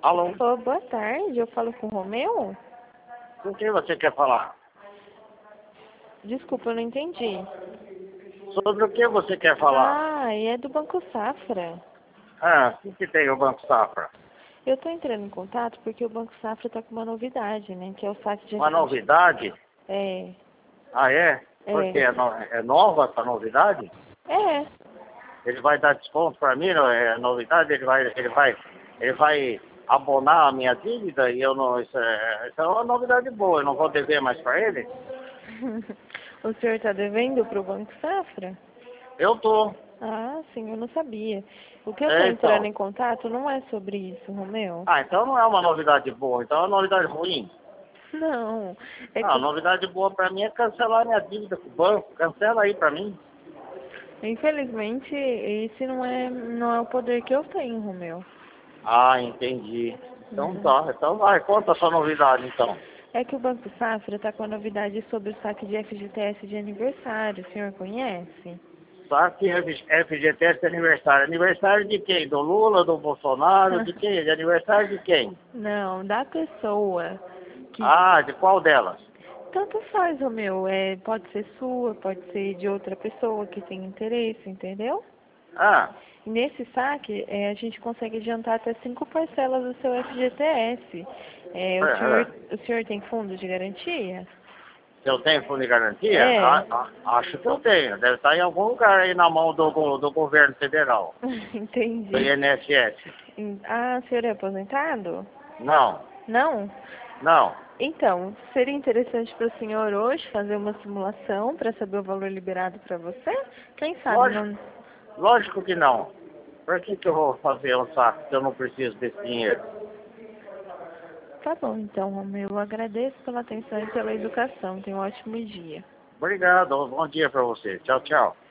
Alô? Ô, boa tarde, eu falo com o Romeu? Com quem você quer falar? Desculpa, eu não entendi. Sobre o que você quer falar? Ah, e é do Banco Safra. Ah, o que tem o Banco Safra? Eu tô entrando em contato porque o Banco Safra tá com uma novidade, né? Que é o saque de Uma FGTS. novidade? É, Ah, é? Porque é. é nova essa novidade? É, Ele vai dar desconto para mim, não é novidade? Ele vai abonar a minha dívida e eu não... Isso é uma novidade boa, eu não vou dever mais para ele? o senhor tá devendo pro Banco Safra? Eu tô. Ah, sim, eu não sabia. O que eu tô É, entrando então. em contato não é sobre isso, Romeu. Ah, então não é uma novidade boa, então é uma novidade ruim. Não, é Ah, a que, novidade boa para mim é cancelar minha dívida com o banco. Cancela aí para mim. infelizmente, esse não é o poder que eu tenho, Romeu. Ah, entendi. Então Uhum. tá. Então vai, conta a sua novidade então. É que o Banco Safra está com a novidade sobre o saque de FGTS de aniversário. O senhor conhece? Saque FGTS de aniversário. Aniversário de quem? Do Lula, do Bolsonaro, de quem? De aniversário de quem? Não, da pessoa que Ah, de qual delas? tanto faz, Romeu. Pode ser sua, pode ser de outra pessoa que tem interesse, entendeu? Ah, E nesse saque, a gente consegue adiantar até 5 parcelas do seu FGTS. O senhor tem fundo de garantia? se eu tenho fundo de garantia? É, Acho que eu tenho. Deve estar em algum lugar aí na mão do governo federal. Do entendi. INSS. Ah, o senhor é aposentado? Não, Não? não. Então, seria interessante para o senhor hoje fazer uma simulação para saber o valor liberado para você? Quem sabe Lógico, não. lógico que não. Por que eu vou fazer um saco se eu não preciso desse dinheiro? Tá bom, então, Romeu. Eu agradeço pela atenção e pela educação. Tenha um ótimo dia. Obrigado, bom dia para você. Tchau, tchau.